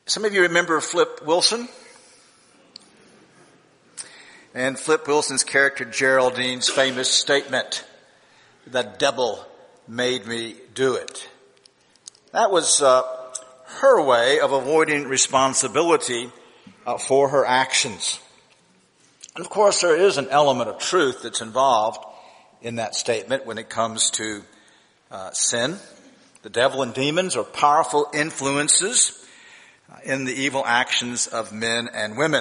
Some of you remember Flip Wilson. And Flip Wilson's character Geraldine's famous statement, "The devil made me do it." That was her way of avoiding responsibility for her actions. And of course there is an element of truth that's involved in that statement when it comes to sin. The devil and demons are powerful influences in the evil actions of men and women.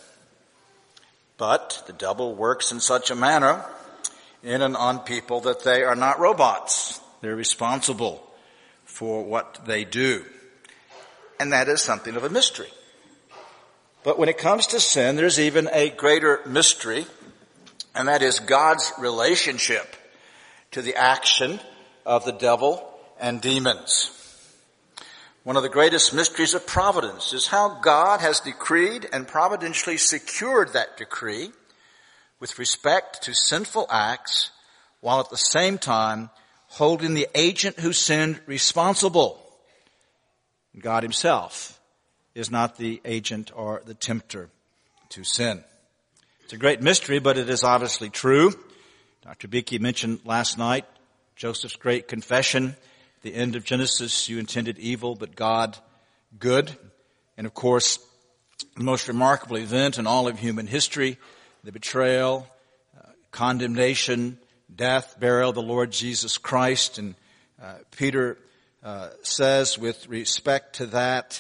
But the devil works in such a manner in and on people that they are not robots. They're responsible for what they do. And that is something of a mystery. But when it comes to sin, there's even a greater mystery, and that is God's relationship to the action of the devil and demons. One of the greatest mysteries of providence is how God has decreed and providentially secured that decree with respect to sinful acts, while at the same time holding the agent who sinned responsible. God himself is not the agent or the tempter to sin. It's a great mystery, but it is obviously true. Dr. Beakey mentioned last night Joseph's great confession. The end of Genesis, you intended evil, but God good. And of course, the most remarkable event in all of human history, the betrayal, condemnation, death, burial of the Lord Jesus Christ. And Peter says with respect to that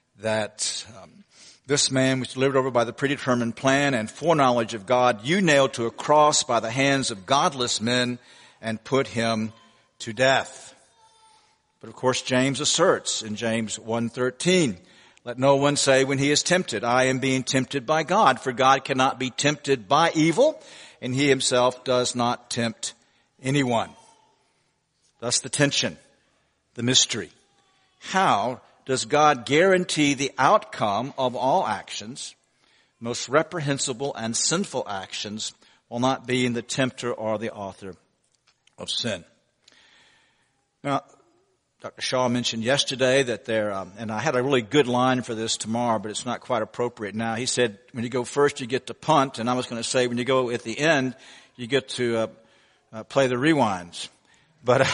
this man was delivered over by the predetermined plan and foreknowledge of God, you nailed to a cross by the hands of godless men and put him to death. But of course, James asserts in James 1:13, let no one say when he is tempted, I am being tempted by God, for God cannot be tempted by evil, and he himself does not tempt anyone. Thus the tension, the mystery. How does God guarantee the outcome of all actions, most reprehensible and sinful actions, while not being the tempter or the author of sin? Now, Dr. Shaw mentioned yesterday that and I had a really good line for this tomorrow, but it's not quite appropriate now. He said, when you go first, you get to punt, and I was going to say, when you go at the end, you get to play the rewinds. But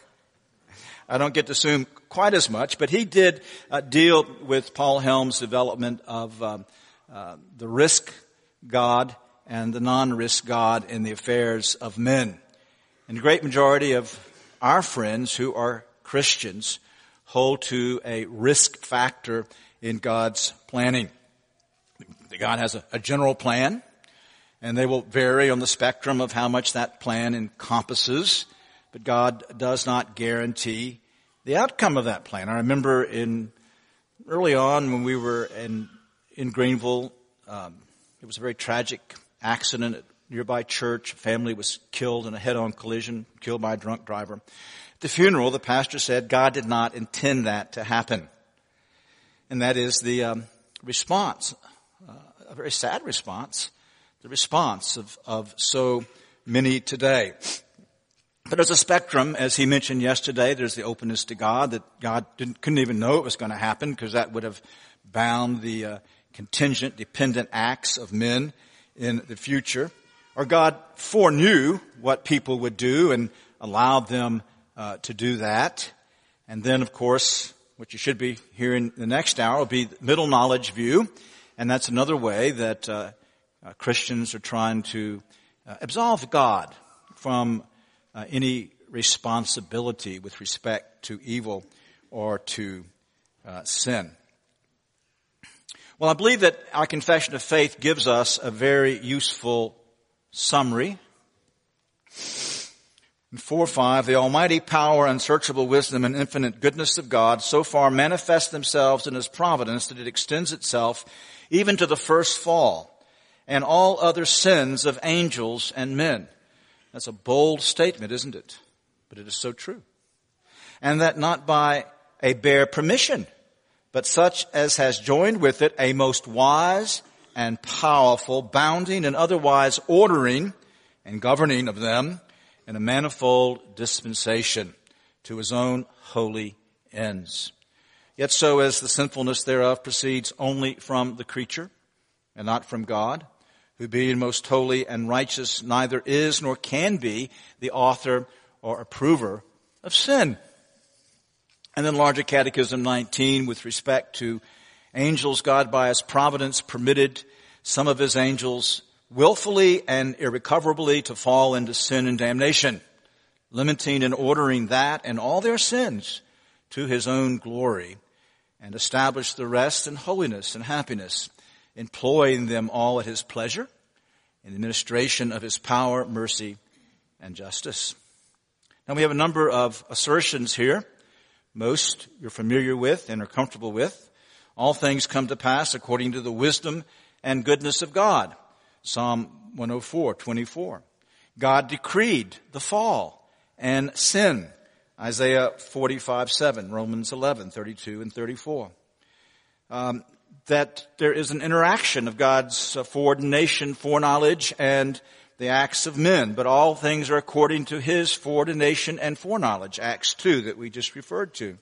I don't get to assume quite as much, but he did deal with Paul Helm's development of the risk God and the non-risk God in the affairs of men. And the great majority of our friends who are Christians hold to a risk factor in God's planning. God has a general plan, and they will vary on the spectrum of how much that plan encompasses, but God does not guarantee the outcome of that plan. I remember early on when we were in Greenville, it was a very tragic accident at a nearby church. A family was killed in a head-on collision, killed by a drunk driver. At the funeral, the pastor said God did not intend that to happen. And that is the response, a very sad response, the response of so many today. But there's a spectrum, as he mentioned yesterday. There's the openness to God, that God couldn't even know it was going to happen, because that would have bound the contingent, dependent acts of men in the future. Or God foreknew what people would do and allowed them to do that. And then, of course, what you should be hearing the next hour will be the middle knowledge view. And that's another way that Christians are trying to absolve God from any responsibility with respect to evil or to sin. Well, I believe that our confession of faith gives us a very useful summary. In 4:5, the almighty power, unsearchable wisdom, and infinite goodness of God so far manifest themselves in His providence that it extends itself even to the first fall and all other sins of angels and men. That's a bold statement, isn't it? But it is so true. And that not by a bare permission, but such as has joined with it a most wise and powerful bounding and otherwise ordering and governing of them in a manifold dispensation to His own holy ends. Yet so as the sinfulness thereof proceeds only from the creature, and not from God, who being most holy and righteous neither is nor can be the author or approver of sin. And then Larger Catechism 19, with respect to angels, God by his providence permitted some of his angels willfully and irrecoverably to fall into sin and damnation, limiting and ordering that and all their sins to his own glory, and establish the rest in holiness and happiness, employing them all at his pleasure in the administration of his power, mercy, and justice. Now we have a number of assertions here. Most you're familiar with and are comfortable with. All things come to pass according to the wisdom and goodness of God. Psalm 104:24. God decreed the fall and sin. Isaiah 45:7, Romans 11:32 and 34. That there is an interaction of God's foreordination, foreknowledge, and the acts of men. But all things are according to his foreordination and foreknowledge, Acts 2 that we just referred to.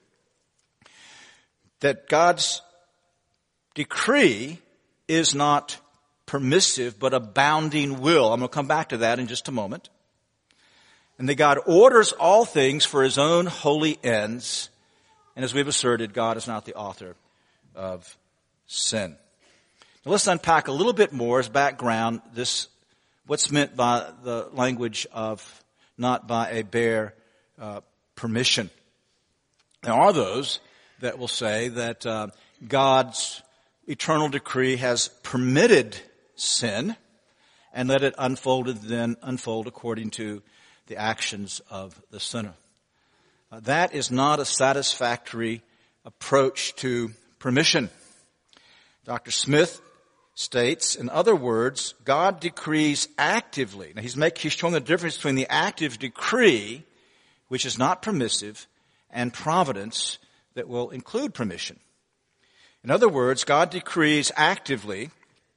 That God's decree is not permissive, but abounding will. I'm going to come back to that in just a moment. And that God orders all things for his own holy ends. And as we've asserted, God is not the author of sin. Now let's unpack a little bit more as background what's meant by the language of not by a bare permission. There are those that will say that God's eternal decree has permitted sin and let it unfold according to the actions of the sinner. That is not a satisfactory approach to permission. Dr. Smith states, in other words, God decrees actively. Now he's showing the difference between the active decree, which is not permissive, and providence that will include permission. In other words, God decrees actively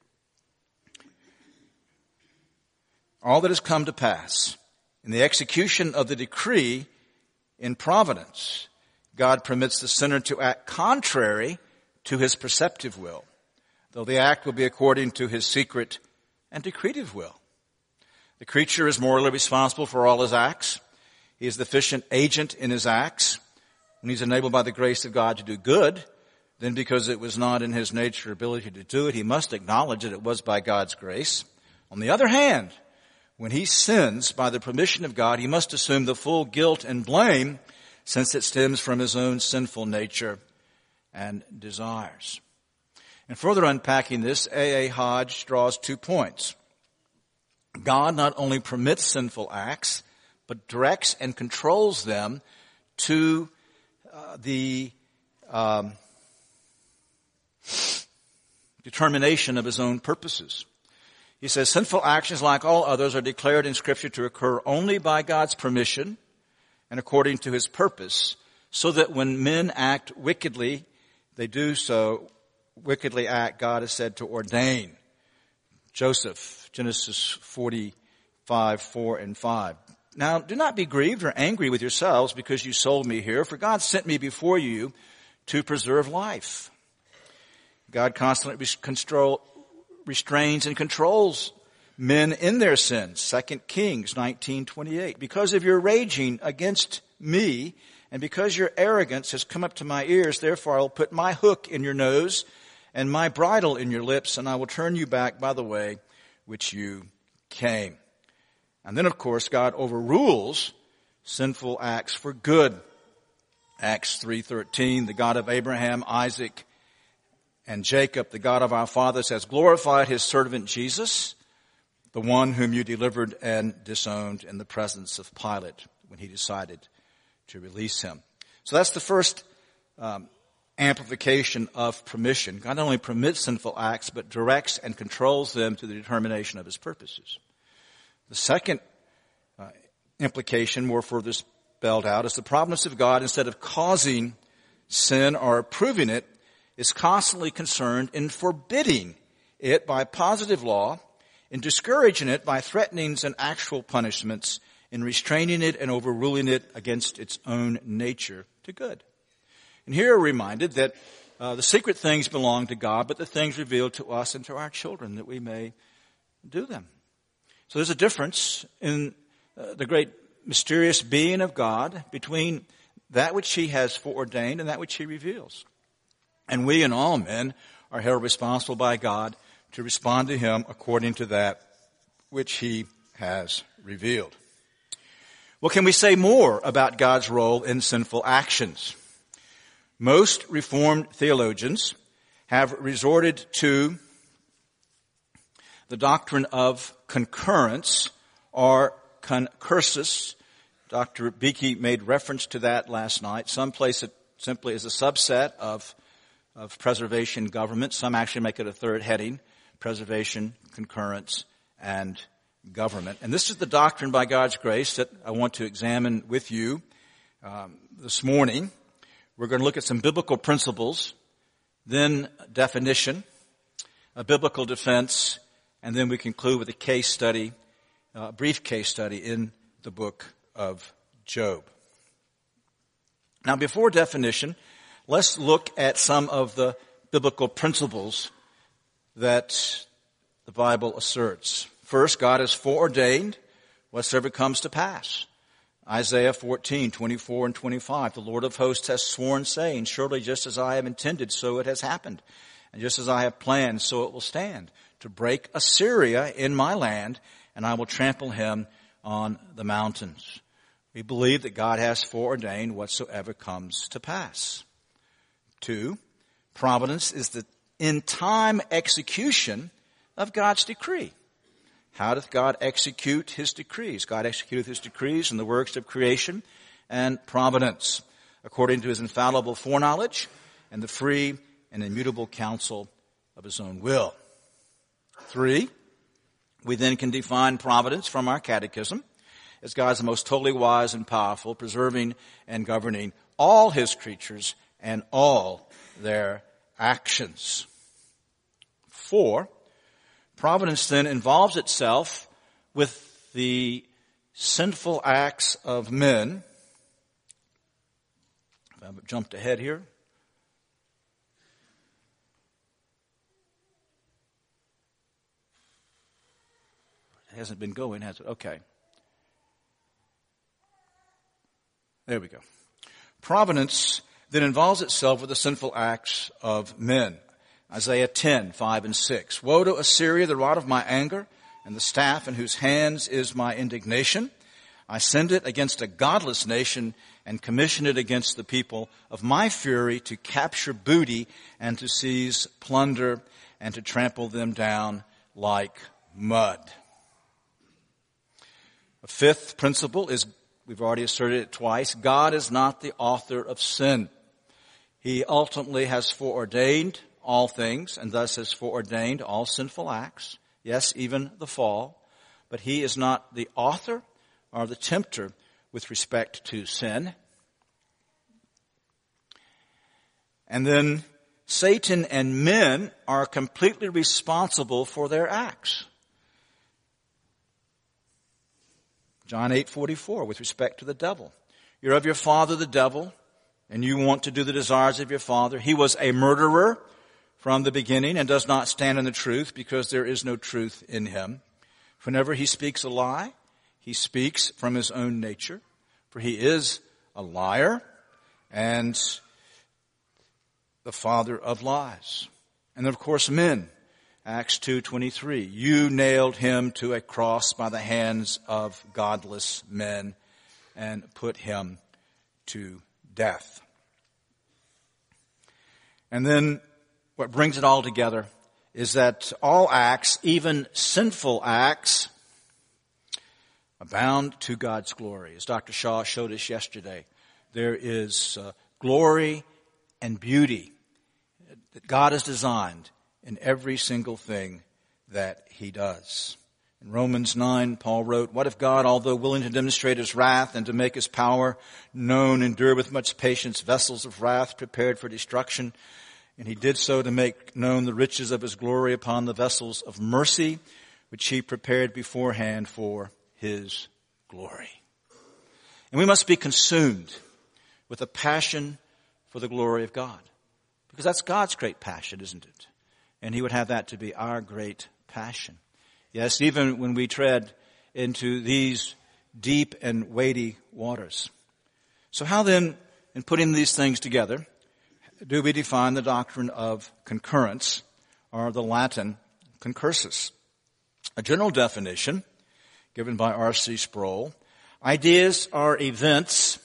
all that has come to pass. In the execution of the decree in providence, God permits the sinner to act contrary to his preceptive will, though the act will be according to his secret and decretive will. The creature is morally responsible for all his acts. He is the efficient agent in his acts. When he's enabled by the grace of God to do good, then because it was not in his nature or ability to do it, he must acknowledge that it was by God's grace. On the other hand, when he sins by the permission of God, he must assume the full guilt and blame, since it stems from his own sinful nature and desires. And further unpacking this, A.A. Hodge draws 2 points. God not only permits sinful acts, but directs and controls them to the determination of his own purposes. He says, sinful actions, like all others, are declared in Scripture to occur only by God's permission and according to his purpose, so that when men act wickedly, they do so, wickedly act, God is said to ordain. Joseph, Genesis 45:4 and 5. Now, do not be grieved or angry with yourselves because you sold me here, for God sent me before you to preserve life. God constantly restrains and controls men in their sins. 2 Kings 19:28. Because of your raging against me, and because your arrogance has come up to my ears, therefore I will put my hook in your nose and my bridle in your lips, and I will turn you back by the way which you came. And then, of course, God overrules sinful acts for good. Acts 3:13, the God of Abraham, Isaac, and Jacob, the God of our fathers, has glorified his servant Jesus, the one whom you delivered and disowned in the presence of Pilate when he decided to release him. So that's the first amplification of permission. God not only permits sinful acts, but directs and controls them to the determination of his purposes. The second implication, more further spelled out, is the providence of God, instead of causing sin or approving it, is constantly concerned in forbidding it by positive law, in discouraging it by threatenings and actual punishments, in restraining it and overruling it against its own nature to good. And here we're reminded that the secret things belong to God, but the things revealed to us and to our children, that we may do them. So there's a difference in the great mysterious being of God between that which he has foreordained and that which he reveals. And we and all men are held responsible by God to respond to him according to that which he has revealed. Well, can we say more about God's role in sinful actions? Most Reformed theologians have resorted to the doctrine of concurrence or concursus. Dr. Beakey made reference to that last night. Some place it simply as a subset of preservation government. Some actually make it a third heading: preservation, concurrence, and government. And this is the doctrine by God's grace that I want to examine with you this morning. We're going to look at some biblical principles, then definition, a biblical defense, and then we conclude with a case study, a brief case study in the book of Job. Now, before definition, let's look at some of the biblical principles that the Bible asserts. First, God has foreordained whatsoever comes to pass. Isaiah 14:24 and 25. The Lord of hosts has sworn, saying, surely just as I have intended, so it has happened. And just as I have planned, so it will stand, to break Assyria in my land, and I will trample him on the mountains. We believe that God has foreordained whatsoever comes to pass. 2, providence is the in-time execution of God's decree. How doth God execute his decrees? God executeth his decrees in the works of creation and providence, according to his infallible foreknowledge and the free and immutable counsel of his own will. 3, we then can define providence from our catechism as God's most totally wise and powerful, preserving and governing all his creatures and all their actions. 4, providence then involves itself with the sinful acts of men. I've jumped ahead here. It hasn't been going, has it? Okay. There we go. Providence then involves itself with the sinful acts of men. Isaiah 10:5 and 6. Woe to Assyria, the rod of my anger, and the staff in whose hands is my indignation. I send it against a godless nation and commission it against the people of my fury to capture booty and to seize plunder and to trample them down like mud. A 5th principle is, we've already asserted it twice, God is not the author of sin. He ultimately has foreordained all things, and thus has foreordained all sinful acts, yes, even the fall, but he is not the author or the tempter with respect to sin. And then Satan and men are completely responsible for their acts. John 8:44, with respect to the devil. You're of your father the devil, and you want to do the desires of your father. He was a murderer from the beginning and does not stand in the truth, because there is no truth in him. Whenever he speaks a lie, he speaks from his own nature, for he is a liar and the father of lies. And then, of course, men. Acts 2:23. You nailed him to a cross by the hands of godless men and put him to death. And then what brings it all together is that all acts, even sinful acts, abound to God's glory. As Dr. Shaw showed us yesterday, there is glory and beauty that God has designed in every single thing that he does. In Romans 9, Paul wrote, what if God, although willing to demonstrate his wrath and to make his power known, endured with much patience vessels of wrath prepared for destruction, and he did so to make known the riches of his glory upon the vessels of mercy, which he prepared beforehand for his glory. And we must be consumed with a passion for the glory of God. Because that's God's great passion, isn't it? And he would have that to be our great passion. Yes, even when we tread into these deep and weighty waters. So how then, in putting these things together, do we define the doctrine of concurrence, or the Latin concursus? A general definition given by R.C. Sproul: ideas are events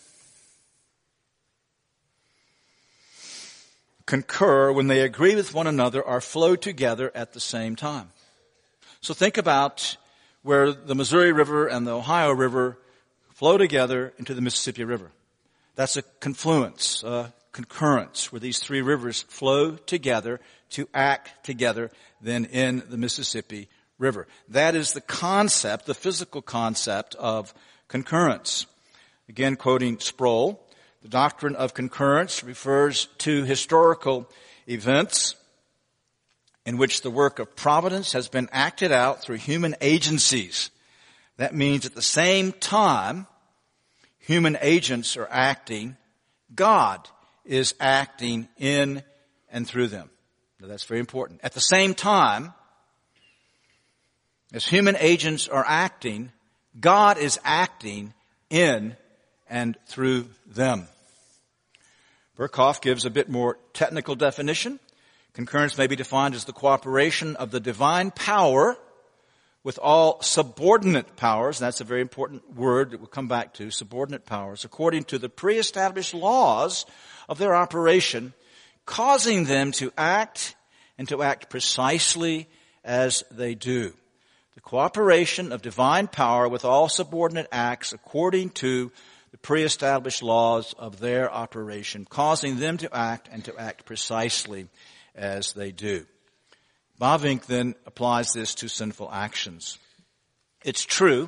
concur when they agree with one another or flow together at the same time. So think about where the Missouri River and the Ohio River flow together into the Mississippi River. That's a confluence, a concurrence, where these three rivers flow together to act together then in the Mississippi River. That is the concept, the physical concept of concurrence. Again, quoting Sproul, the doctrine of concurrence refers to historical events in which the work of providence has been acted out through human agencies. That means at the same time human agents are acting, God is acting in and through them. Now, that's very important. At the same time, as human agents are acting, God is acting in and through them. Berkhoff gives a bit more technical definition. Concurrence may be defined as the cooperation of the divine power with all subordinate powers. That's a very important word that we'll come back to, subordinate powers, according to the pre-established laws of their operation, causing them to act and to act precisely as they do. The cooperation of divine power with all subordinate acts according to the pre-established laws of their operation, causing them to act and to act precisely as they do. Bavinck then applies this to sinful actions. It's true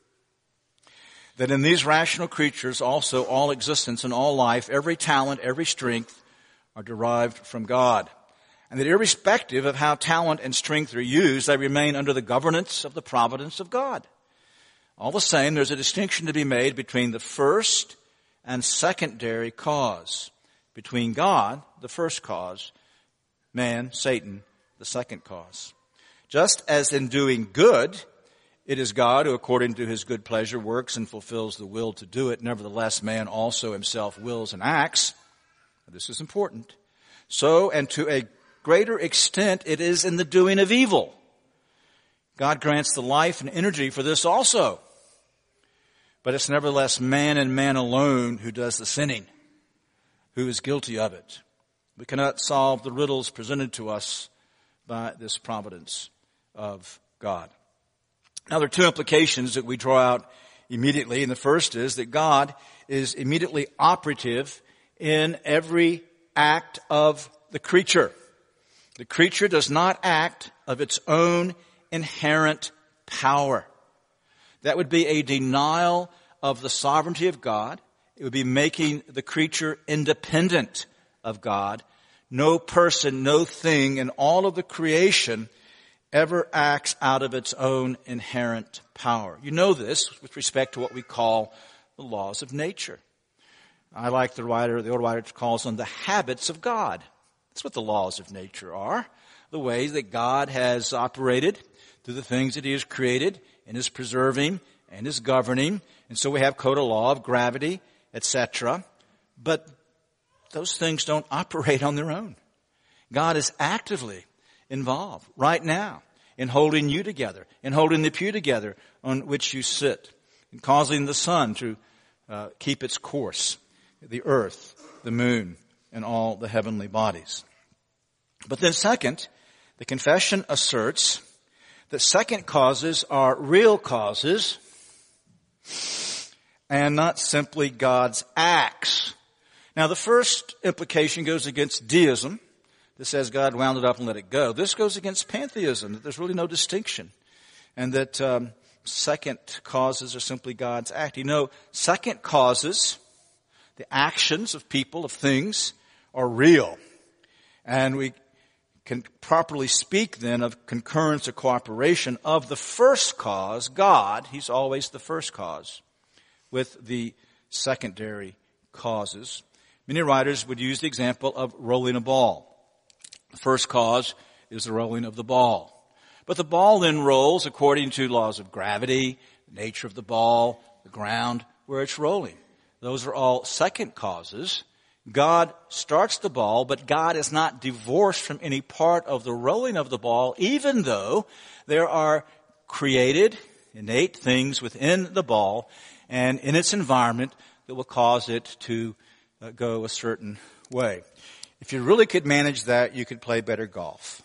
that in these rational creatures also all existence and all life, every talent, every strength are derived from God. And that irrespective of how talent and strength are used, they remain under the governance of the providence of God. All the same, there's a distinction to be made between the first and secondary cause. Between God, the first cause, man, Satan, the second cause. Just as in doing good, it is God who, according to his good pleasure, works and fulfills the will to do it. Nevertheless, man also himself wills and acts. This is important. So, and to a greater extent, it is in the doing of evil. God grants the life and energy for this also. But it's nevertheless man and man alone who does the sinning, who is guilty of it. We cannot solve the riddles presented to us by this providence of God. Now, there are two implications that we draw out immediately. And the first is that God is immediately operative in every act of the creature. The creature does not act of its own inherent power. That would be a denial of the sovereignty of God. It would be making the creature independent of God. No person, no thing in all of the creation ever acts out of its own inherent power. You know this with respect to what we call the laws of nature. I like the old writer calls them the habits of God. That's what the laws of nature are. The ways that God has operated through the things that he has created and is preserving and is governing. And so we have code of law of gravity, etc. But those things don't operate on their own. God is actively involved right now in holding you together, in holding the pew together on which you sit, in causing the sun to keep its course, the earth, the moon, and all the heavenly bodies. But then second, the confession asserts that second causes are real causes and not simply God's acts. Now, the first implication goes against deism. This says God wound it up and let it go. This goes against pantheism, that there's really no distinction, and that second causes are simply God's act. You know, second causes, the actions of people, of things, are real. And we can properly speak then of concurrence or cooperation of the first cause, God. He's always the first cause, with the secondary causes. Many writers would use the example of rolling a ball. The first cause is the rolling of the ball. But the ball then rolls according to laws of gravity, the nature of the ball, the ground where it's rolling. Those are all second causes. God starts the ball, but God is not divorced from any part of the rolling of the ball, even though there are created, innate things within the ball and in its environment that will cause it to go a certain way. If you really could manage that, you could play better golf.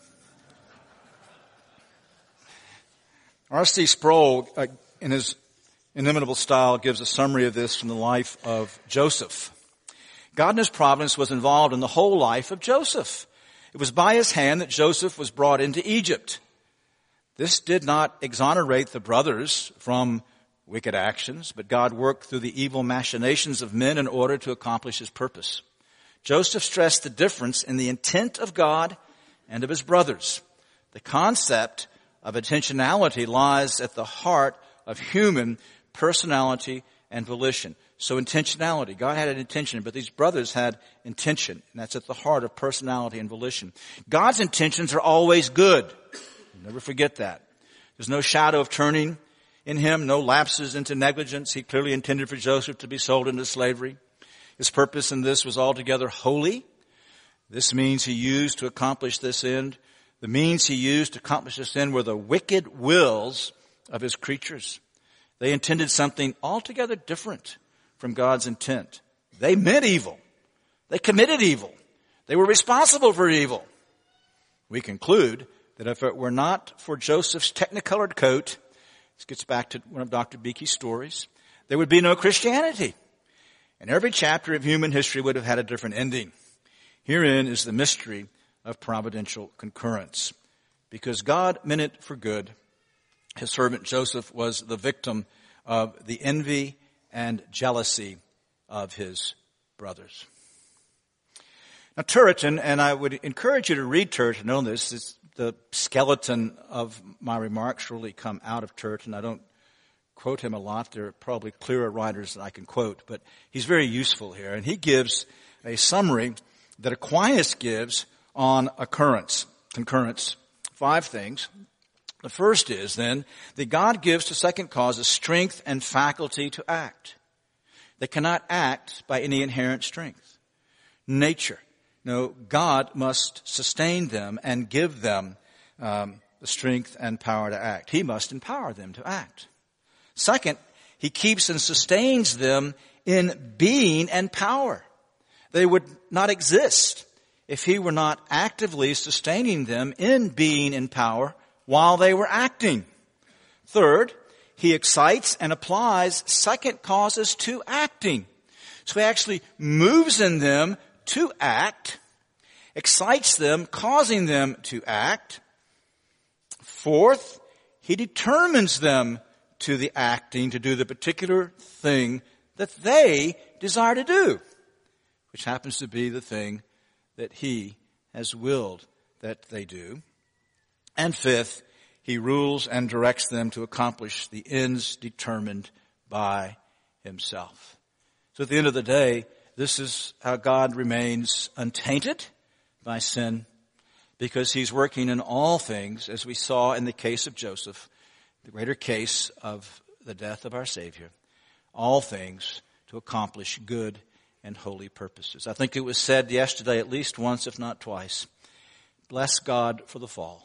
R.C. Sproul, in his inimitable style, gives a summary of this from the life of Joseph. God in his providence was involved in the whole life of Joseph. It was by his hand that Joseph was brought into Egypt. This did not exonerate the brothers from wicked actions, but God worked through the evil machinations of men in order to accomplish his purpose. Joseph stressed the difference in the intent of God and of his brothers. The concept of intentionality lies at the heart of human personality and volition. So intentionality. God had an intention, but these brothers had intention, and that's at the heart of personality and volition. God's intentions are always good. Never forget that. There's no shadow of turning in him, no lapses into negligence. He clearly intended for Joseph to be sold into slavery. His purpose in this was altogether holy. This means he used to accomplish this end. The means he used to accomplish this end were the wicked wills of his creatures. They intended something altogether different from God's intent. They meant evil. They committed evil. They were responsible for evil. We conclude that if it were not for Joseph's technicolored coat, this gets back to one of Dr. Beake's stories, there would be no Christianity. And every chapter of human history would have had a different ending. Herein is the mystery of providential concurrence. Because God meant it for good, his servant Joseph was the victim of the envy and jealousy of his brothers. Now Turretin, and I would encourage you to read Turretin on this. It's the skeleton of my remarks really come out of Turretin. I don't quote him a lot. There are probably clearer writers that I can quote, but he's very useful here. And he gives a summary that Aquinas gives on concurrence. 5 things. The first is then that God gives to second causes strength and faculty to act. They cannot act by any inherent strength. Nature. No, God must sustain them and give them the strength and power to act. He must empower them to act. Second, he keeps and sustains them in being and power. They would not exist if he were not actively sustaining them in being and power while they were acting. Third, he excites and applies second causes to acting. So he actually moves in them to act, excites them, causing them to act. Fourth, he determines them to the acting, to do the particular thing that they desire to do, which happens to be the thing that he has willed that they do. And fifth, he rules and directs them to accomplish the ends determined by himself. So at the end of the day, this is how God remains untainted by sin, because he's working in all things, as we saw in the case of Joseph, the greater case of the death of our Savior, all things to accomplish good and holy purposes. I think it was said yesterday at least once, if not twice, bless God for the fall.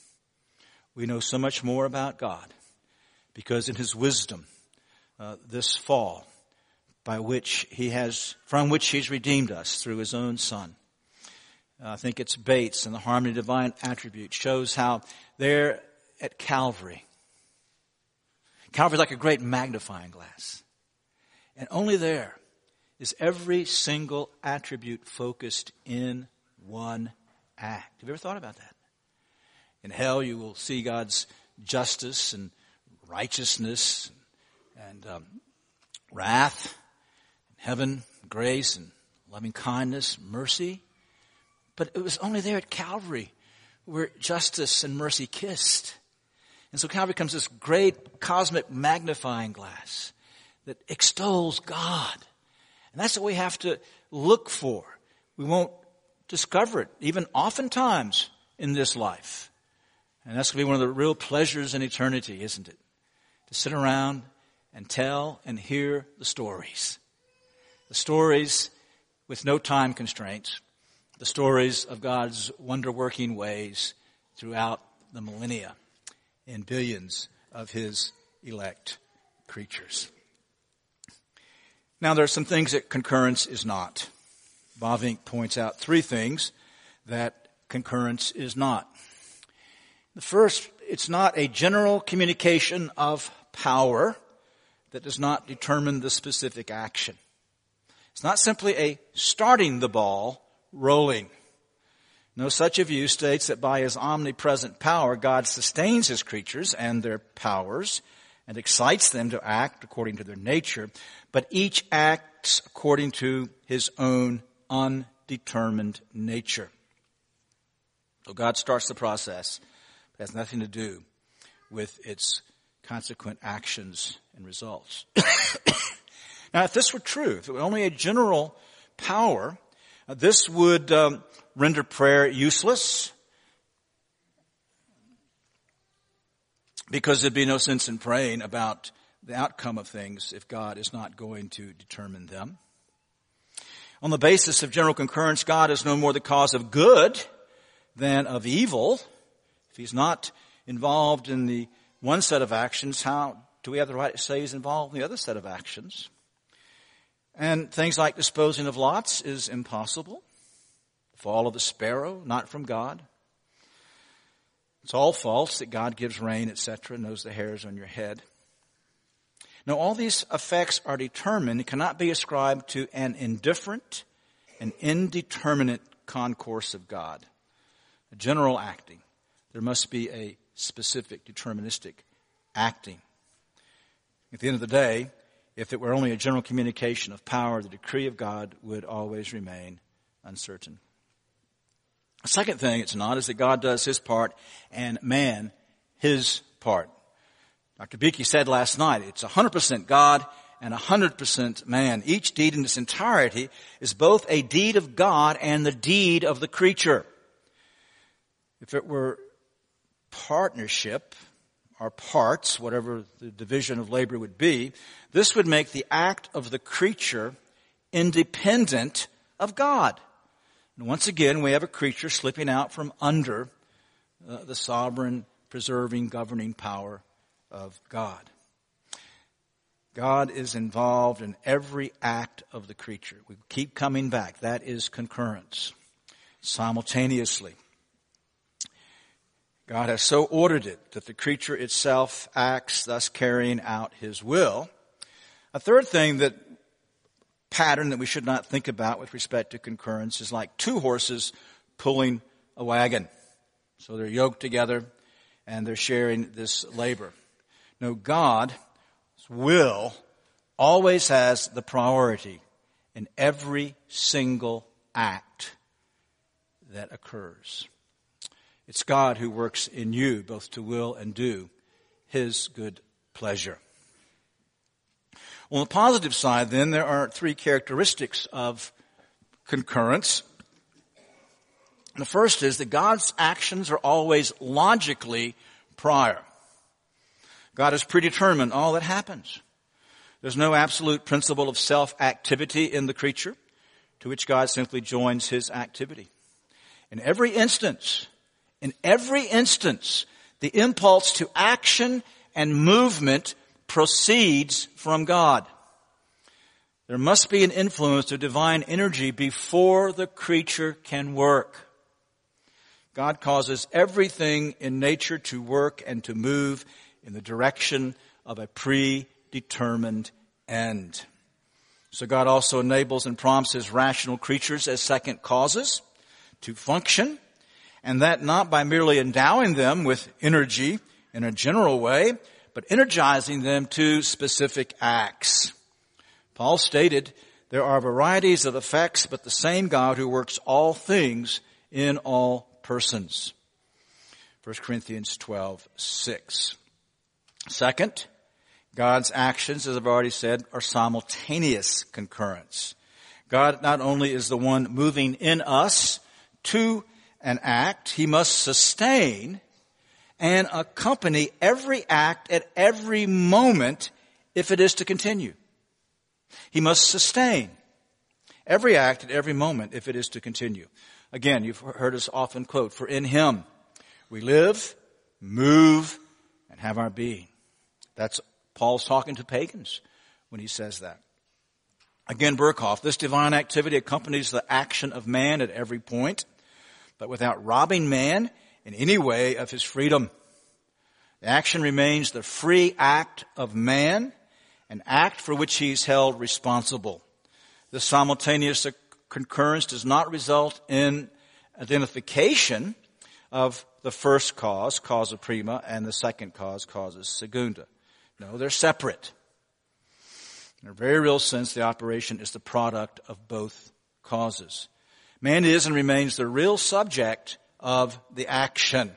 We know so much more about God because in his wisdom, this fall from which he's redeemed us through his own Son. I think it's Bates in the Harmony of Divine Attributes shows how there at Calvary's like a great magnifying glass. And only there is every single attribute focused in one act. Have you ever thought about that? In hell, you will see God's justice and righteousness and wrath. In heaven, grace and loving kindness, mercy. But it was only there at Calvary where justice and mercy kissed. And so Calvary becomes this great cosmic magnifying glass that extols God. And that's what we have to look for. We won't discover it, even oftentimes in this life. And that's going to be one of the real pleasures in eternity, isn't it? To sit around and tell and hear the stories. The stories with no time constraints. The stories of God's wonder-working ways throughout the millennia in billions of His elect creatures. Now, there are some things that concurrence is not. Bavinck points out 3 things that concurrence is not. The first, it's not a general communication of power that does not determine the specific action. It's not simply a starting the ball rolling. No such a view states that by His omnipresent power, God sustains His creatures and their powers and excites them to act according to their nature, but each acts according to his own undetermined nature. So God starts the process. It has nothing to do with its consequent actions and results. Now, if this were true, if it were only a general power, this would render prayer useless, because there'd be no sense in praying about the outcome of things if God is not going to determine them. On the basis of general concurrence, God is no more the cause of good than of evil. If He's not involved in the one set of actions, how do we have the right to say He's involved in the other set of actions? And things like disposing of lots is impossible. The fall of the sparrow, not from God. It's all false that God gives rain, etc., knows the hairs on your head. Now, all these effects are determined and cannot be ascribed to an indifferent and indeterminate concourse of God. A general acting. There must be a specific deterministic acting. At the end of the day, if it were only a general communication of power, the decree of God would always remain uncertain. The second thing it's not is that God does His part and man his part. Dr. Beakey said last night, it's 100% God and 100% man. Each deed in its entirety is both a deed of God and the deed of the creature. If it were partnership, or parts, whatever the division of labor would be, this would make the act of the creature independent of God. And once again, we have a creature slipping out from under the sovereign, preserving, governing power of God. God is involved in every act of the creature. We keep coming back. That is concurrence. Simultaneously. God has so ordered it that the creature itself acts, thus carrying out His will. A third pattern that we should not think about with respect to concurrence is like 2 horses pulling a wagon. So they're yoked together and they're sharing this labor. No, God's will always has the priority in every single act that occurs. It's God who works in you both to will and do His good pleasure. On the positive side, then, there are 3 characteristics of concurrence. The first is that God's actions are always logically prior. God has predetermined all that happens. There's no absolute principle of self-activity in the creature, to which God simply joins His activity. In every instance, the impulse to action and movement proceeds from God. There must be an influence of divine energy before the creature can work. God causes everything in nature to work and to move in the direction of a predetermined end. So God also enables and prompts His rational creatures as second causes to function, and that not by merely endowing them with energy in a general way, but energizing them to specific acts. Paul stated, there are varieties of effects, but the same God who works all things in all persons. 1 Corinthians 12:6. Second, God's actions, as I've already said, are simultaneous concurrence. God not only is the one moving in us to an act, he must sustain and accompany every act at every moment if it is to continue. He must sustain every act at every moment if it is to continue. Again, you've heard us often quote, "For in him we live, move, and have our being." That's Paul's talking to pagans when he says that. Again, Berkhoff, this divine activity accompanies the action of man at every point, but without robbing man in any way of his freedom. The action remains the free act of man, an act for which he is held responsible. This simultaneous concurrence does not result in identification of the first cause, causa prima, and the second cause, causa secunda. No, they're separate. In a very real sense, the operation is the product of both causes. Man is and remains the real subject of the action.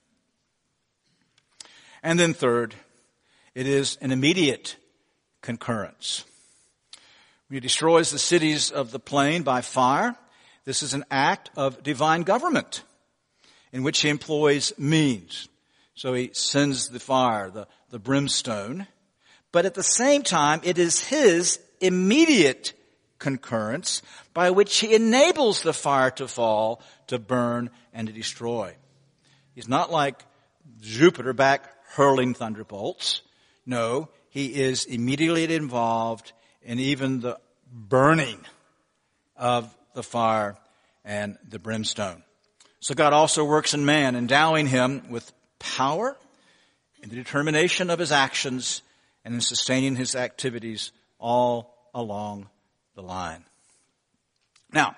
And then third, it is an immediate concurrence. When he destroys the cities of the plain by fire, this is an act of divine government in which he employs means. So he sends the fire, the brimstone, but at the same time, it is his immediate concurrence by which he enables the fire to fall, to burn, and to destroy. He's not like Jupiter back hurling thunderbolts. No, he is immediately involved in even the burning of the fire and the brimstone. So God also works in man, endowing him with power in the determination of his actions and in sustaining his activities all along the line. Now,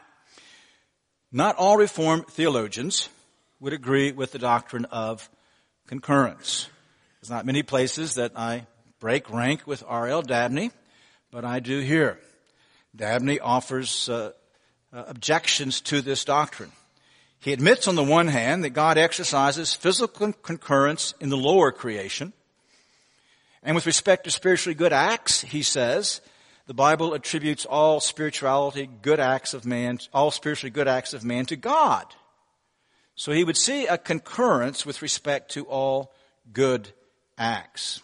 not all Reformed theologians would agree with the doctrine of concurrence. There's not many places that I break rank with R.L. Dabney, but I do here. Dabney offers objections to this doctrine. He admits on the one hand that God exercises physical concurrence in the lower creation. And with respect to spiritually good acts, he says, the Bible attributes all spiritually good acts of man to God. So he would see a concurrence with respect to all good acts.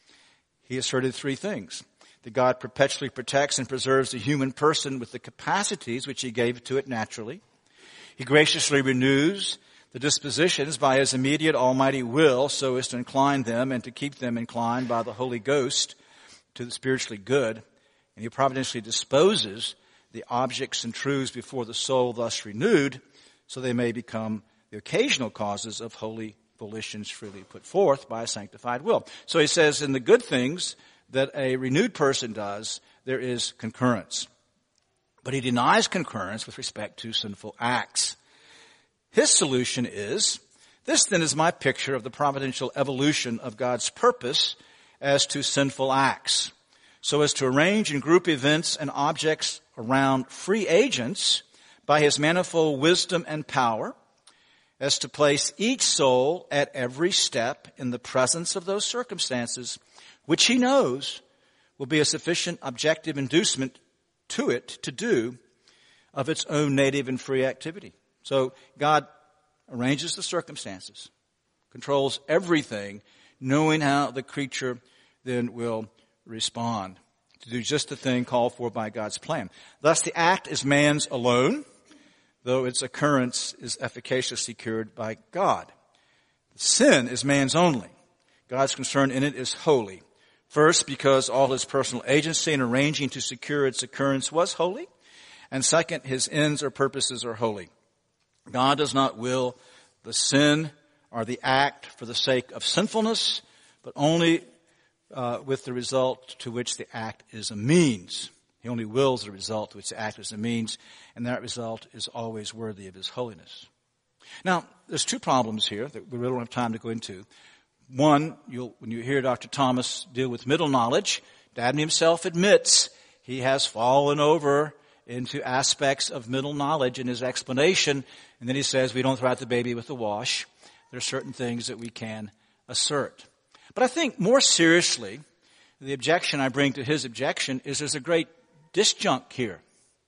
He asserted three things: that God perpetually protects and preserves the human person with the capacities which he gave to it naturally. He graciously renews the dispositions by his immediate almighty will so as to incline them and to keep them inclined by the Holy Ghost to the spiritually good. And he providentially disposes the objects and truths before the soul thus renewed so they may become the occasional causes of holy volitions freely put forth by a sanctified will. So he says in the good things that a renewed person does, there is concurrence. But he denies concurrence with respect to sinful acts. His solution is, this then is my picture of the providential evolution of God's purpose as to sinful acts, so as to arrange and group events and objects around free agents by his manifold wisdom and power, as to place each soul at every step in the presence of those circumstances, which he knows will be a sufficient objective inducement to it to do of its own native and free activity. So God arranges the circumstances, controls everything, knowing how the creature then will respond to do just the thing called for by God's plan. Thus the act is man's alone, though its occurrence is efficaciously cured by God. Sin is man's only. God's concern in it is holy. First, because all his personal agency in arranging to secure its occurrence was holy. And second, his ends or purposes are holy. God does not will the sin or the act for the sake of sinfulness, but only with the result to which the act is a means. He only wills the result to which the act is a means, and that result is always worthy of his holiness. Now, there's two problems here that we really don't have time to go into. One, when you hear Dr. Thomas deal with middle knowledge, Dabney himself admits he has fallen over into aspects of middle knowledge in his explanation, and then he says we don't throw out the baby with the wash. There are certain things that we can assert. But I think more seriously, the objection I bring to his objection is there's a great disjunct here.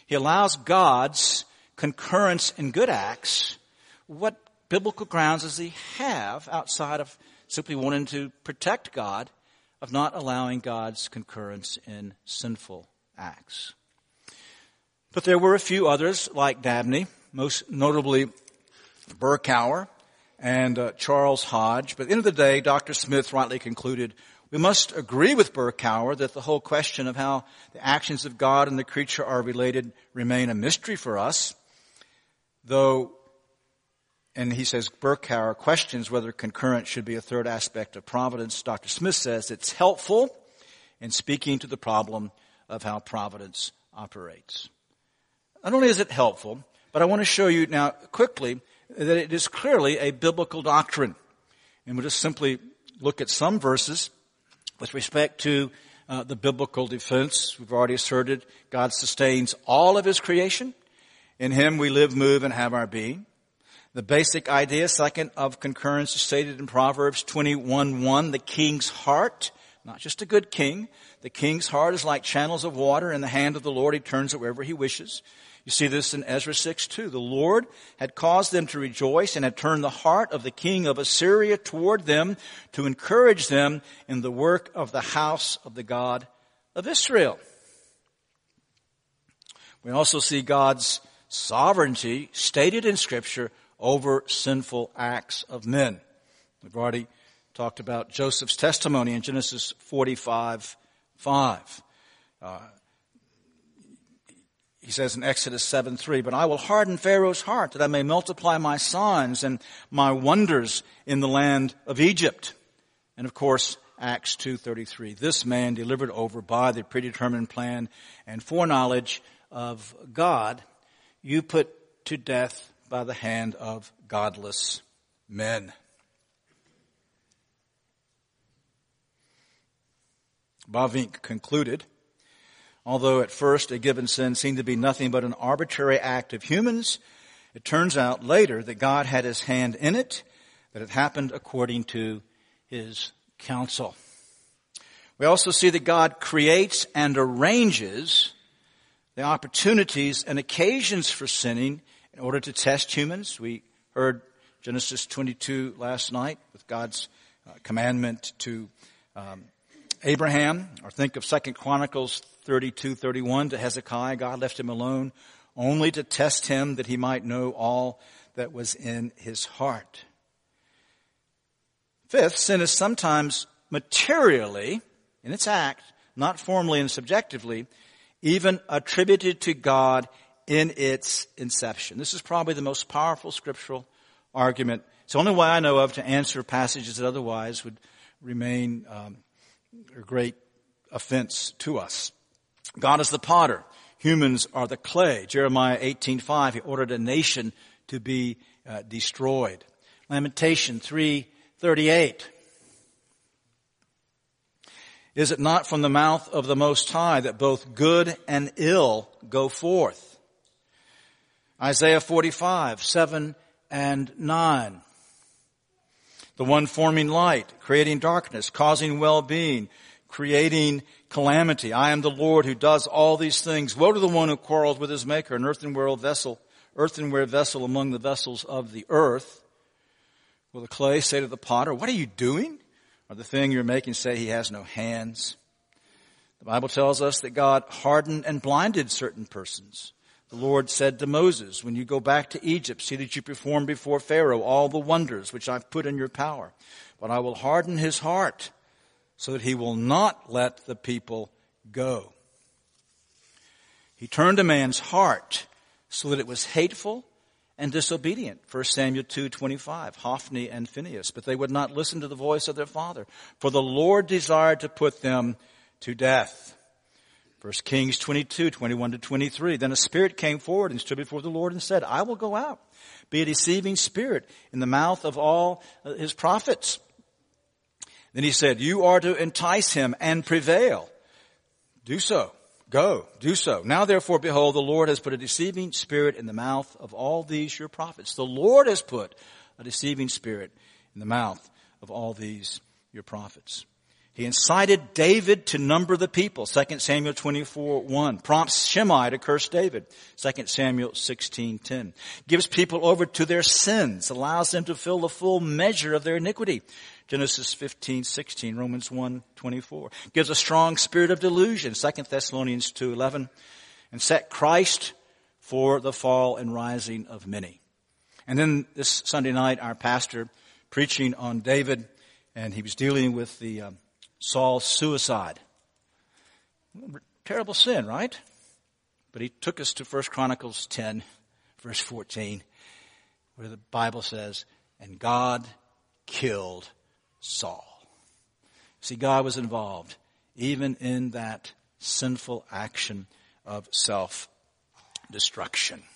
He allows God's concurrence in good acts. What biblical grounds does he have outside of simply wanting to protect God, of not allowing God's concurrence in sinful acts? But there were a few others like Dabney, most notably Berkouwer and Charles Hodge. But at the end of the day, Dr. Smith rightly concluded, we must agree with Berkouwer that the whole question of how the actions of God and the creature are related remain a mystery for us, though, and he says Berkouwer questions whether concurrence should be a third aspect of providence. Dr. Smith says it's helpful in speaking to the problem of how providence operates. Not only is it helpful, but I want to show you now quickly that it is clearly a biblical doctrine. And we'll just simply look at some verses with respect to the biblical defense. We've already asserted God sustains all of his creation. In him we live, move, and have our being. The basic idea, second, of concurrence is stated in Proverbs 21:1, the king's heart, not just a good king. The king's heart is like channels of water in the hand of the Lord. He turns it wherever he wishes. You see this in Ezra 6:2. The Lord had caused them to rejoice and had turned the heart of the king of Assyria toward them to encourage them in the work of the house of the God of Israel. We also see God's sovereignty stated in Scripture over sinful acts of men. We've already talked about Joseph's testimony in Genesis 45:5. He says in Exodus 7:3, but I will harden Pharaoh's heart that I may multiply my signs and my wonders in the land of Egypt. And of course, Acts 2:33, this man delivered over by the predetermined plan and foreknowledge of God, you put to death by the hand of godless men. Bavinck concluded, although at first a given sin seemed to be nothing but an arbitrary act of humans, it turns out later that God had his hand in it, that it happened according to his counsel. We also see that God creates and arranges the opportunities and occasions for sinning in order to test humans. We heard Genesis 22 last night with God's commandment to Abraham, or think of 2 Chronicles 32:31 to Hezekiah. God left him alone only to test him that he might know all that was in his heart. Fifth, sin is sometimes materially, in its act, not formally and subjectively, even attributed to God in its inception. This is probably the most powerful scriptural argument. It's the only way I know of to answer passages that otherwise would remain a great offense to us. God is the potter. Humans are the clay. Jeremiah 18:5, he ordered a nation to be destroyed. Lamentation 3:38. Is it not from the mouth of the Most High that both good and ill go forth? Isaiah 45:7 and 9. The one forming light, creating darkness, causing well-being, creating calamity. I am the Lord who does all these things. Woe to the one who quarrels with his maker, an earthenware vessel among the vessels of the earth. Will the clay say to the potter, what are you doing? Or the thing you're making say he has no hands? The Bible tells us that God hardened and blinded certain persons. The Lord said to Moses, when you go back to Egypt, see that you perform before Pharaoh all the wonders which I've put in your power. But I will harden his heart so that he will not let the people go. He turned a man's heart so that it was hateful and disobedient. 1 Samuel 2:25, Hophni and Phinehas. But they would not listen to the voice of their father, for the Lord desired to put them to death. 1 Kings 22:21-23. Then a spirit came forward and stood before the Lord and said, I will go out, be a deceiving spirit in the mouth of all his prophets. Then he said, you are to entice him and prevail. Do so. Go, do so. Now therefore, behold, the Lord has put a deceiving spirit in the mouth of all these your prophets. The Lord has put a deceiving spirit in the mouth of all these your prophets. He incited David to number the people, 2 Samuel 24:1. Prompts Shimei to curse David, 2 Samuel 16:10. Gives people over to their sins, allows them to fill the full measure of their iniquity, Genesis 15:16, Romans 1:24. Gives a strong spirit of delusion, 2 Thessalonians 2:11. And set Christ for the fall and rising of many. And then this Sunday night, our pastor preaching on David, and he was dealing with the Saul's suicide. Terrible sin, right? But he took us to 1 Chronicles 10, verse 14, where the Bible says, and God killed Saul. See, God was involved even in that sinful action of self-destruction.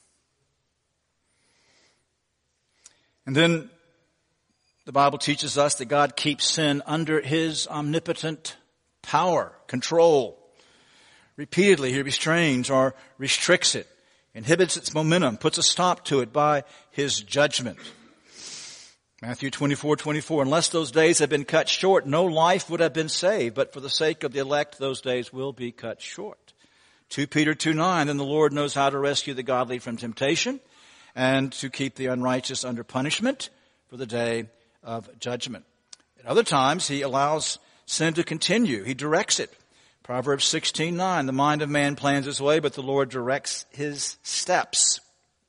And then the Bible teaches us that God keeps sin under His omnipotent power, control. Repeatedly, He restrains or restricts it, inhibits its momentum, puts a stop to it by His judgment. Matthew 24:24, unless those days had been cut short, no life would have been saved, but for the sake of the elect, those days will be cut short. 2 Peter 2:9, then the Lord knows how to rescue the godly from temptation and to keep the unrighteous under punishment for the day of judgment. At other times, He allows sin to continue. He directs it. Proverbs 16:9, the mind of man plans his way, but the Lord directs his steps.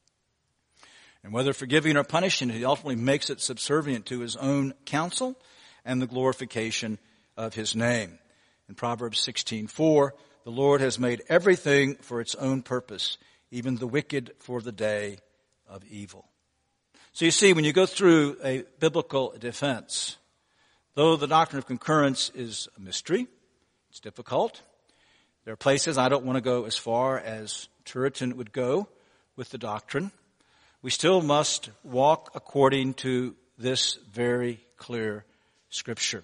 And whether forgiving or punishing, He ultimately makes it subservient to His own counsel and the glorification of His name. In Proverbs 16:4, the Lord has made everything for its own purpose, even the wicked for the day of evil. So you see, when you go through a biblical defense, though the doctrine of concurrence is a mystery, it's difficult. There are places I don't want to go as far as Turretin would go with the doctrine. We still must walk according to this very clear Scripture.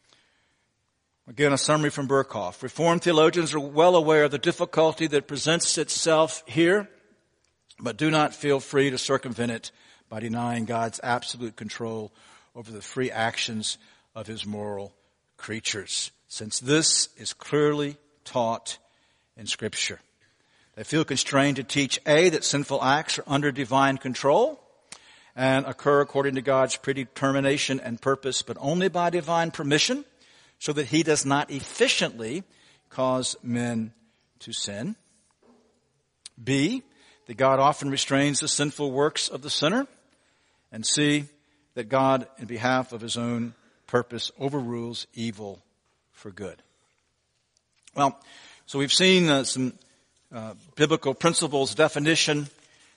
Again, a summary from Berkhoff. Reformed theologians are well aware of the difficulty that presents itself here, but do not feel free to circumvent it by denying God's absolute control over the free actions of His moral creatures, since this is clearly taught in Scripture. They feel constrained to teach, A, that sinful acts are under divine control and occur according to God's predetermination and purpose, but only by divine permission, so that He does not efficiently cause men to sin. B, that God often restrains the sinful works of the sinner. And C, that God, in behalf of His own purpose, overrules evil for good. Well, so we've seen some biblical principles, definition,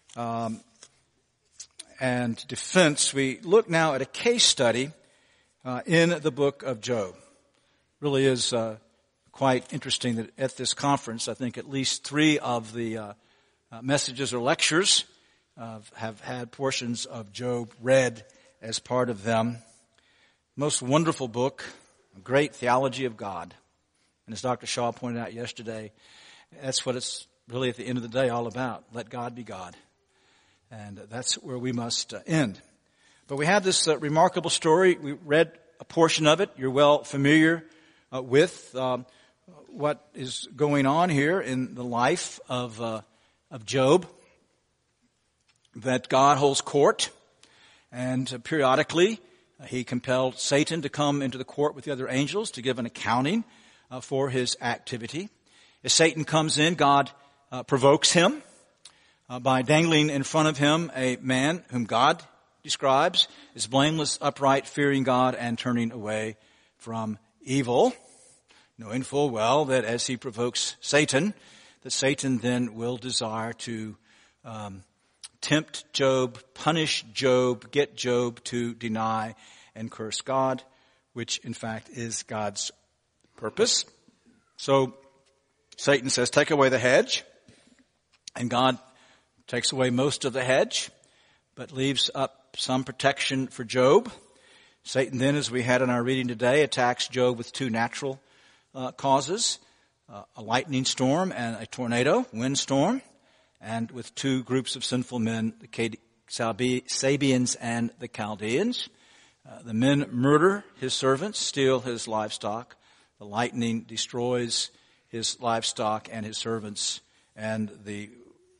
and defense. We look now at a case study in the book of Job. Really is quite interesting that at this conference, I think at least 3 of the messages or lectures have had portions of Job read as part of them. Most wonderful book, great theology of God. And as Dr. Shaw pointed out yesterday, that's what it's really at the end of the day all about. Let God be God. And that's where we must end. But we have this remarkable story. We read a portion of it. You're well familiar with what is going on here in the life of Job. That God holds court, and periodically He compelled Satan to come into the court with the other angels to give an accounting for his activity. As Satan comes in, God provokes him by dangling in front of him a man whom God describes as blameless, upright, fearing God, and turning away from evil, knowing full well that as he provokes Satan, that Satan then will desire to tempt Job, punish Job, get Job to deny and curse God, which in fact is God's purpose. So Satan says, take away the hedge, and God takes away most of the hedge, but leaves up some protection for Job. Satan then, as we had in our reading today, attacks Job with 2 natural causes, a lightning storm and a tornado, windstorm, and with 2 groups of sinful men, the Sabians and the Chaldeans. The men murder his servants, steal his livestock. The lightning destroys his livestock and his servants, and the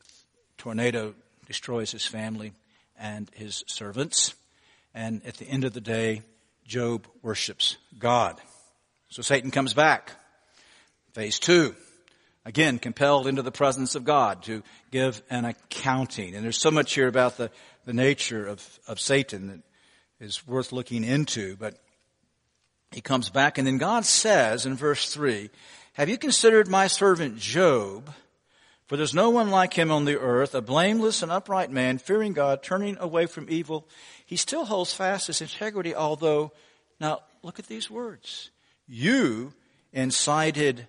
tornado destroys his family and his servants. And at the end of the day, Job worships God. So Satan comes back. Phase 2. Again, compelled into the presence of God to give an accounting. And there's so much here about the nature of Satan that is worth looking into. But he comes back, and then God says in verse 3, "Have you considered my servant Job? For there's no one like him on the earth, a blameless and upright man, fearing God, turning away from evil. He still holds fast his integrity, although," now look at these words, "you incited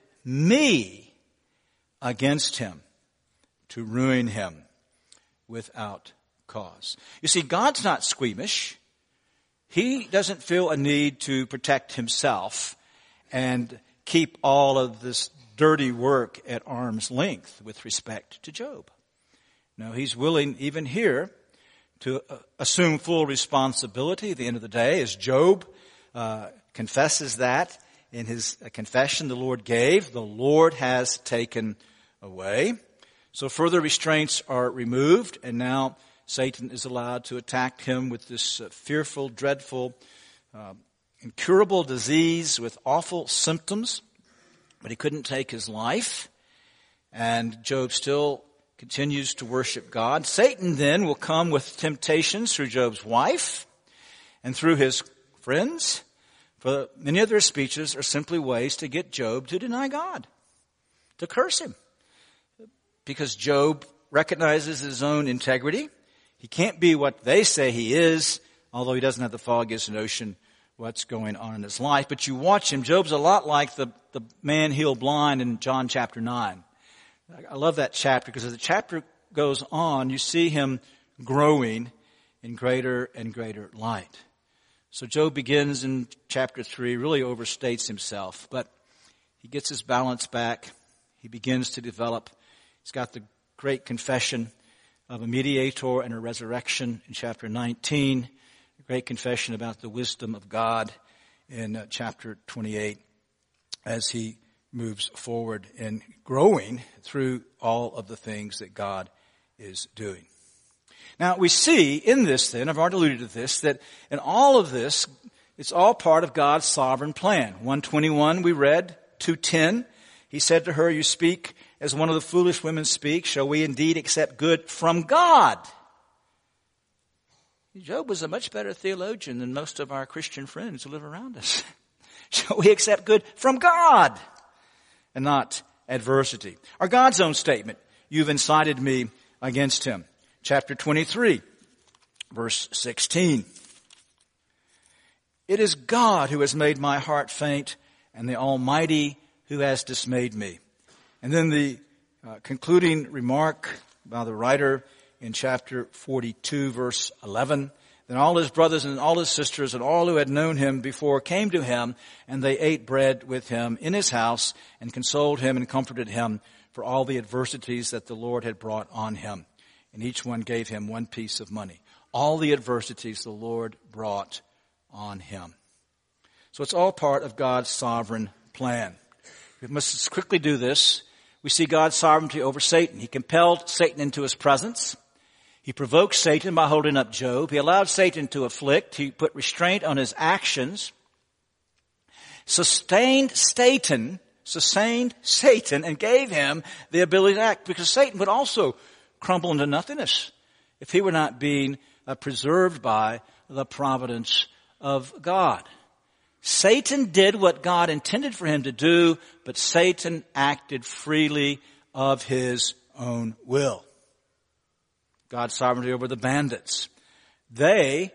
me against him to ruin him without cause." You see, God's not squeamish. He doesn't feel a need to protect himself and keep all of this dirty work at arm's length with respect to Job. No, he's willing even here to assume full responsibility at the end of the day, as Job confesses that in his confession the Lord gave, the Lord has taken away. So further restraints are removed, and now Satan is allowed to attack him with this fearful, dreadful, incurable disease with awful symptoms. But he couldn't take his life, and Job still continues to worship God. Satan then will come with temptations through Job's wife and through his friends. For many of their speeches are simply ways to get Job to deny God, to curse him. Because Job recognizes his own integrity. He can't be what they say he is, although he doesn't have the foggiest notion what's going on in his life. But you watch him, Job's a lot like the man healed blind in John chapter 9. I love that chapter because as the chapter goes on, you see him growing in greater and greater light. So Job begins in chapter 3, really overstates himself, but he gets his balance back. He begins to develop. He's got the great confession of a mediator and a resurrection in chapter 19, a great confession about the wisdom of God in chapter 28 as he moves forward in growing through all of the things that God is doing. Now we see in this then, I've already alluded to this, that in all of this, it's all part of God's sovereign plan. 121 we read, 2:10, he said to her, "You speak as one of the foolish women speak. Shall we indeed accept good from God?" Job was a much better theologian than most of our Christian friends who live around us. Shall we accept good from God and not adversity? Or God's own statement, "You've incited me against him." Chapter 23, verse 16. "It is God who has made my heart faint, and the Almighty who has dismayed me." And then the concluding remark by the writer in chapter 42, verse 11. "Then all his brothers and all his sisters and all who had known him before came to him, and they ate bread with him in his house and consoled him and comforted him for all the adversities that the Lord had brought on him. And each one gave him one piece of money." All the adversities the Lord brought on him. So it's all part of God's sovereign plan. We must quickly do this. We see God's sovereignty over Satan. He compelled Satan into his presence. He provoked Satan by holding up Job. He allowed Satan to afflict. He put restraint on his actions. Sustained Satan and gave him the ability to act, because Satan would also crumble into nothingness if he were not being preserved by the providence of God. Satan did what God intended for him to do, but Satan acted freely of his own will. God's sovereignty over the bandits. They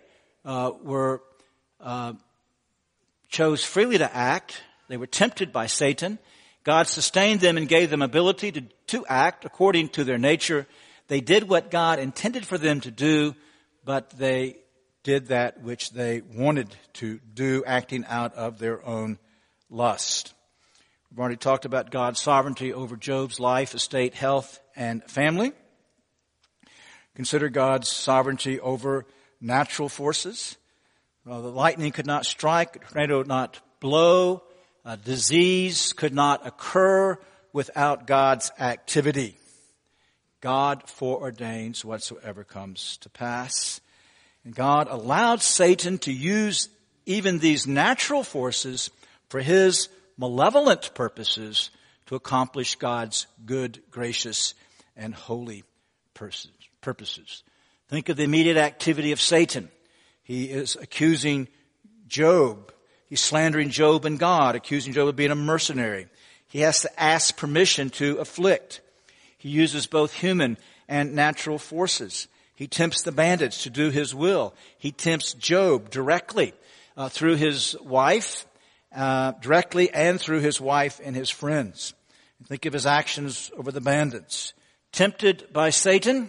chose freely to act. They were tempted by Satan. God sustained them and gave them ability to act according to their nature. They did what God intended for them to do, but they did that which they wanted to do, acting out of their own lust. We've already talked about God's sovereignty over Job's life, estate, health, and family. Consider God's sovereignty over natural forces. Well, the lightning could not strike, the tornado would not blow, disease could not occur without God's activity. God foreordains whatsoever comes to pass. And God allowed Satan to use even these natural forces for his malevolent purposes to accomplish God's good, gracious, and holy purposes. Think of the immediate activity of Satan. He is accusing Job. He's slandering Job and God, accusing Job of being a mercenary. He has to ask permission to afflict. He uses both human and natural forces. He tempts the bandits to do his will. He tempts Job directly through his wife, directly and through his wife and his friends. Think of his actions over the bandits. Tempted by Satan,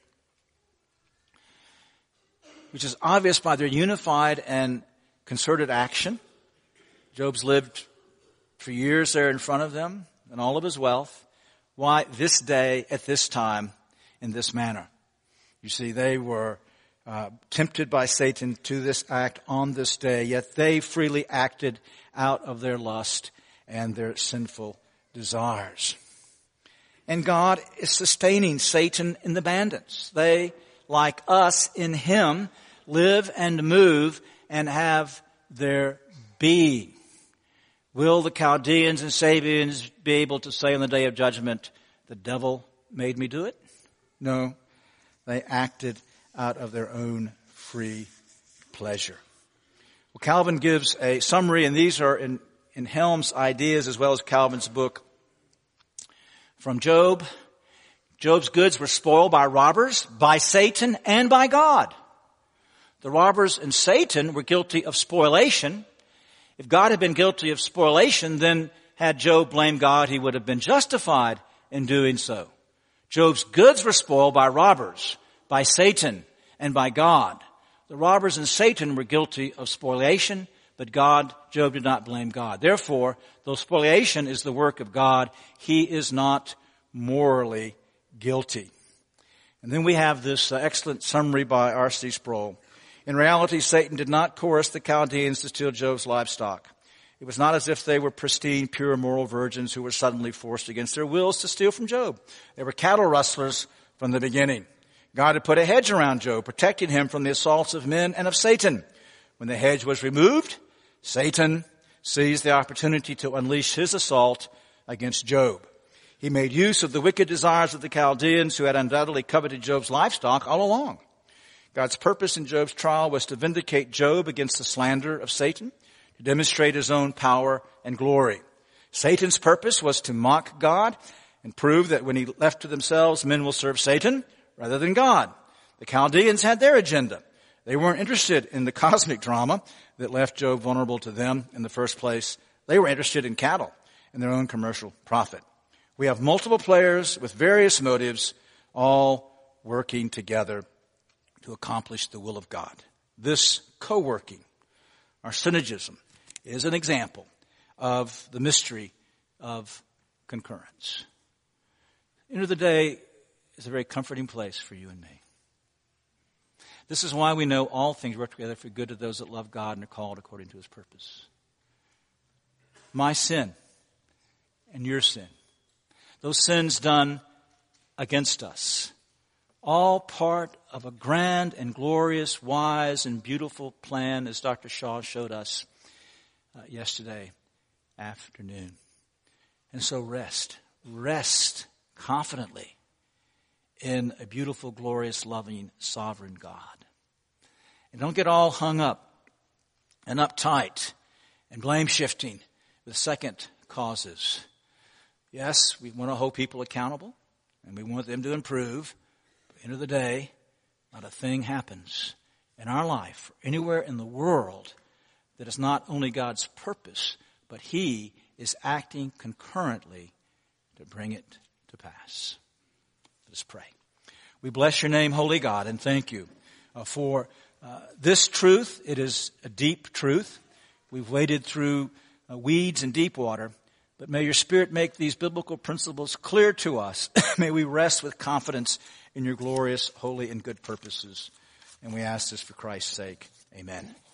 which is obvious by their unified and concerted action. Job's lived for years there in front of them and all of his wealth. Why this day, at this time, in this manner? You see, they were tempted by Satan to this act on this day, yet they freely acted out of their lust and their sinful desires. And God is sustaining Satan and the bandits. They, like us in him, live and move and have their being. Will the Chaldeans and Sabeans be able to say on the day of judgment, the devil made me do it? No, they acted out of their own free pleasure. Well, Calvin gives a summary, and these are in Helm's ideas as well as Calvin's book. From Job, Job's goods were spoiled by robbers, by Satan, and by God. The robbers and Satan were guilty of spoliation. If God had been guilty of spoliation, then had Job blamed God, he would have been justified in doing so. Job's goods were spoiled by robbers, by Satan, and by God. The robbers and Satan were guilty of spoliation, but Job did not blame God. Therefore, though spoliation is the work of God, he is not morally guilty. And then we have this excellent summary by R.C. Sproul. In reality, Satan did not coerce the Chaldeans to steal Job's livestock. It was not as if they were pristine, pure, moral virgins who were suddenly forced against their wills to steal from Job. They were cattle rustlers from the beginning. God had put a hedge around Job, protecting him from the assaults of men and of Satan. When the hedge was removed, Satan seized the opportunity to unleash his assault against Job. He made use of the wicked desires of the Chaldeans who had undoubtedly coveted Job's livestock all along. God's purpose in Job's trial was to vindicate Job against the slander of Satan, to demonstrate his own power and glory. Satan's purpose was to mock God and prove that when he left to themselves, men will serve Satan rather than God. The Chaldeans had their agenda. They weren't interested in the cosmic drama that left Job vulnerable to them in the first place. They were interested in cattle and their own commercial profit. We have multiple players with various motives, all working together to accomplish the will of God. This co-working, our synergism, is an example of the mystery of concurrence. The end of the day is a very comforting place for you and me. This is why we know all things work together for good to those that love God and are called according to his purpose. My sin and your sin, those sins done against us, all part of a grand and glorious, wise and beautiful plan, as Dr. Shaw showed us yesterday afternoon. And so rest confidently in a beautiful, glorious, loving, sovereign God. And don't get all hung up and uptight and blame shifting with second causes. Yes, we want to hold people accountable and we want them to improve. But at the end of the day, not a thing happens in our life or anywhere in the world that is not only God's purpose, but he is acting concurrently to bring it to pass. Let us pray. We bless your name, holy God, and thank you for this truth. It is a deep truth. We've waded through weeds and deep water, but may your Spirit make these biblical principles clear to us. May we rest with confidence in your glorious, holy, and good purposes. And we ask this for Christ's sake. Amen.